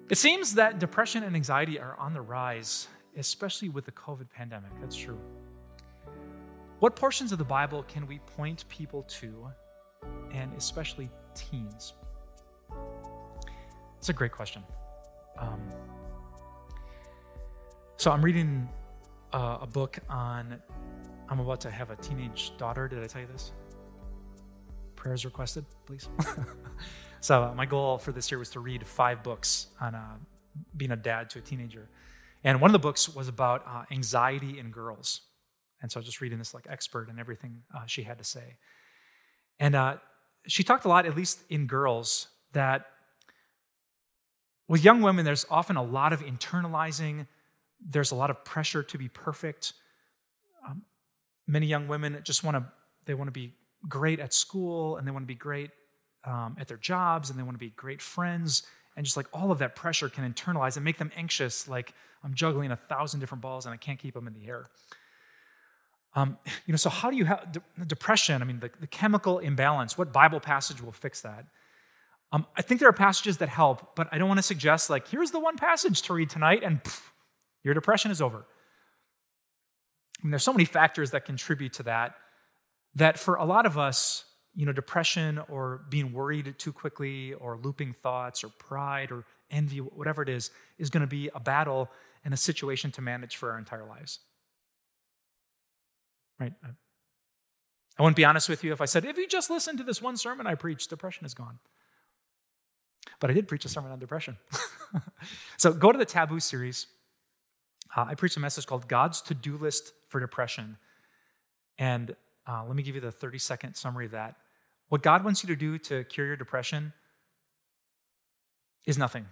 It seems that depression and anxiety are on the rise, especially with the COVID pandemic. That's true. What portions of the Bible can we point people to, and especially teens? It's a great question. So I'm reading a book on, I'm about to have a teenage daughter. Did I tell you this? Prayers requested, please. So my goal for this year was to read 5 books on being a dad to a teenager. And one of the books was about anxiety in girls. And so I was just reading this like expert and everything she had to say. And she talked a lot, at least in girls, that with young women, there's often a lot of internalizing. There's a lot of pressure to be perfect. Many young women just want to be great at school, and they want to be great at their jobs, and they want to be great friends, and just like all of that pressure can internalize and make them anxious, like I'm juggling 1,000 different balls and I can't keep them in the air. So how do you have depression? I mean, the chemical imbalance, what Bible passage will fix that? I think there are passages that help, but I don't want to suggest like, here's the one passage to read tonight and your depression is over. I mean, there's so many factors that contribute to that for a lot of us, depression or being worried too quickly or looping thoughts or pride or envy, whatever it is going to be a battle and a situation to manage for our entire lives. Right? I wouldn't be honest with you if I said, if you just listen to this one sermon I preached, depression is gone. But I did preach a sermon on depression. So go to the Taboo series. I preached a message called God's To-Do List for Depression. And let me give you the 30-second summary of that. What God wants you to do to cure your depression is nothing.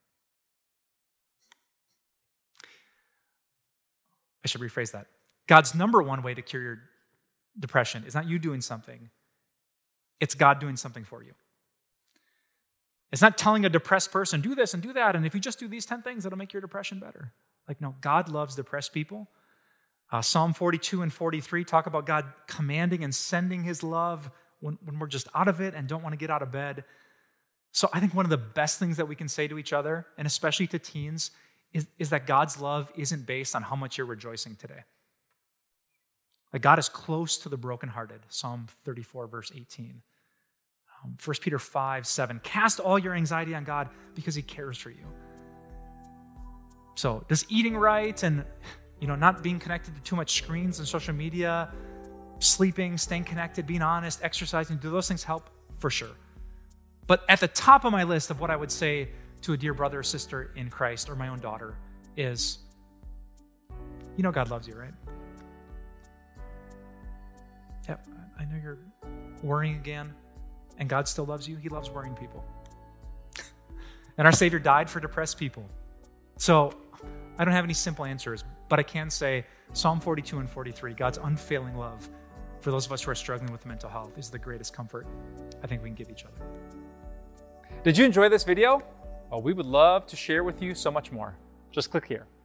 I should rephrase that. God's number one way to cure your depression is not you doing something. It's God doing something for you. It's not telling a depressed person, do this and do that, and if you just do these 10 things, it'll make your depression better. Like, no, God loves depressed people. Psalm 42 and 43 talk about God commanding and sending his love when we're just out of it and don't want to get out of bed. So I think one of the best things that we can say to each other, and especially to teens, is that God's love isn't based on how much you're rejoicing today. Like God is close to the brokenhearted, Psalm 34, verse 18. 1 Peter 5:7, cast all your anxiety on God because he cares for you. So does eating right and not being connected to too much screens and social media, sleeping, staying connected, being honest, exercising, do those things help? For sure. But at the top of my list of what I would say to a dear brother or sister in Christ or my own daughter is, God loves you, right? Yeah, I know you're worrying again, and God still loves you. He loves worrying people. And our Savior died for depressed people. So I don't have any simple answers, but I can say Psalm 42 and 43, God's unfailing love for those of us who are struggling with mental health is the greatest comfort I think we can give each other. Did you enjoy this video? Well, we would love to share with you so much more. Just click here.